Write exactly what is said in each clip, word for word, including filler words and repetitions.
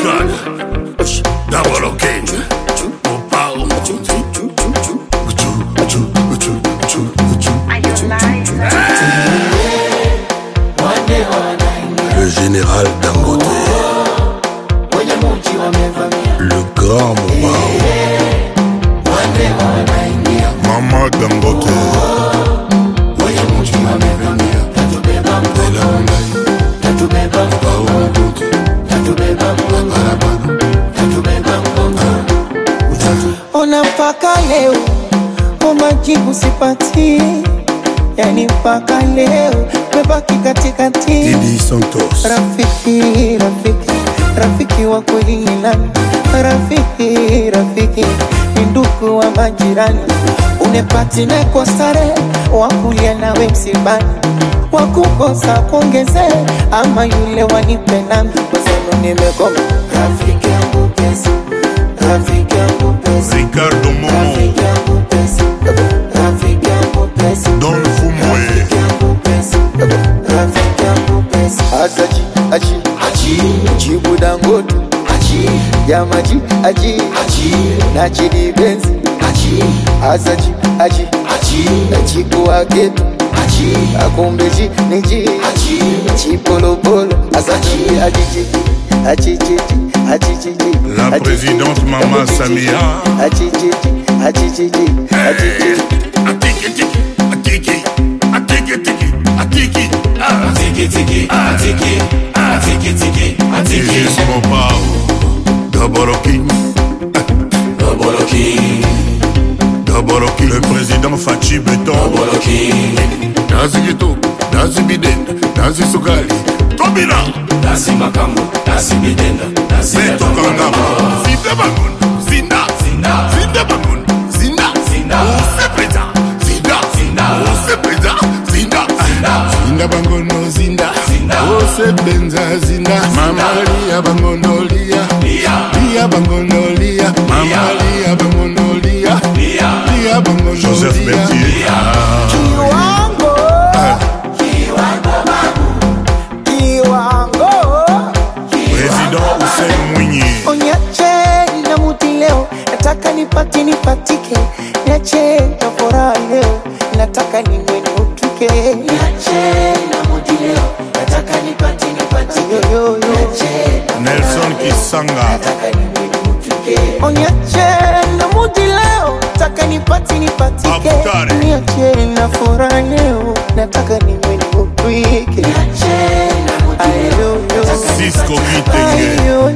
Pascal, Double OK, Opao. Le général Dangote, le grand Mopao, Maman Dangote, ona mpaka leo kwa majibu sipati, yani mpaka leo mebaki katikati. Didi Santos, Rafiki, rafiki, rafiki wa kweli ni nani? Rafiki, rafiki, ni ndugu wa majirani. Unepati na kwa stare, wakulia nawe msibani, wakukosa kuongeze, ama yule wanipe nami. Kwa zenu nimekoma. Rafiki yangu pesa, rafiki yangu pesa, Ricardo Momo, rafiki yangu pesa, rafiki yangu pesa, Don Fumwe, rafiki yangu pesa, rafiki yangu pesa. Asaji, aji, aji, Jibu Dangote, aji, Yamaji, aji, aji, Nachidi Benzi, aji, Asaji, aji, aji, Nachiku Agetu, aji, Akumbeji, Niji, aji, Chipolo Polo, Asaji, aji, aji, aji, aji, la présidente Maman Samia, aji, aji, aji, aji. Atiki tiki, atiki, atiki tiki, atiki, Atiki tiki, atiki, atiki tiki, atiki. Gégis Mopao, Double OK, Double OK, Double OK, le président Fachi Beton, Double OK, Nazi Gito, Nazi Biden, Nazi Sukali, Tobina, Nasi Makambo, Nasi Bidenda, Nasi Beto Kangama, Zinda Bangun, Zinda, Zinda, Zinda Bangun, Zinda, Zinda, Sepeda, Zinda, Zinda, Sepeda, Zinda, Zinda, Zinda Bangono, Zinda, Zinda, Sebenza, Zinda, Mama Lia Bangono Lia, Lia, Lia Bangono Lia, Mama Lia Bangono Lia, Lia, Lia Bangono Joseph Bertier, Kiwango, Kiwango babu, kiwango. Président Hussein Mwinyi, Onyache na muti leo, nataka nipati nipatike. Niache na furaha leo, nataka niwe niutuke. Niache na muti leo, nataka nipati nipatike. Yo, yo, yo. Nelson Kisanga, Nataka niwe niutuke. Onyache na muti leo, nataka nipati nipatike. Abukari. Niache na furaha leo, nataka niwe niutuke. Niache na muti leo, Cisco Kitenge,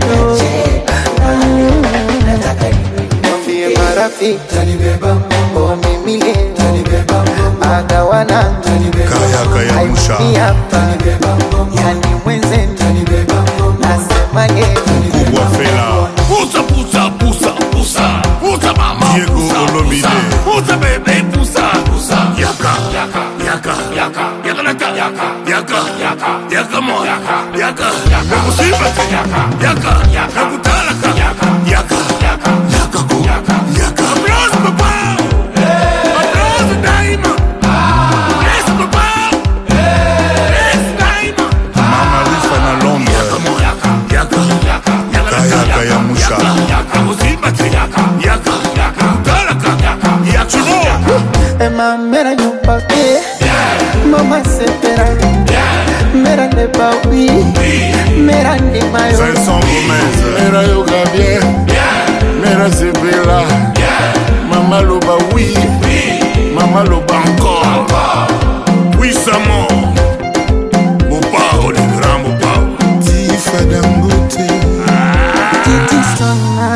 mwambie marafiki oh mimi leo agawana Kaya Kaya Musha, hapa yani mwenze nasema leo Kubwa Fela, Pusa, pusa, pusa, pusa, pusa mama, Diego pusa, Olomide, pusa bebe, pusa, pusa, Yaka, yaka, Yaka, yaka, yaka naka, yaka, Yaka, yaka, Yaka mo, yaka, Yaka, yaka, Nakusibate, yaka, Yaka, yaka, Nakutalaka, yaka, Yaka, yaka, Yaka ko, yaka. Yaka. Applause papa, applause daima, yes papa, yes daima. Mama Lisa na Londres, Yaka, Yaka, yaka, Kaya Kaya Musha, yaka, Nakusibate, yaka, Yaka, yaka, Nakutalaka, yaka, Yaka. e ma mera nyumba ke mama sepera mera ne bawi mera ne mayo Vincent Gomez, Mera Yoga bien, Mera Sebela, Mama Loba oui, Mama Loba encore, puissamment, Mopao, le grand Mopao, Tifa Dangote, titi sana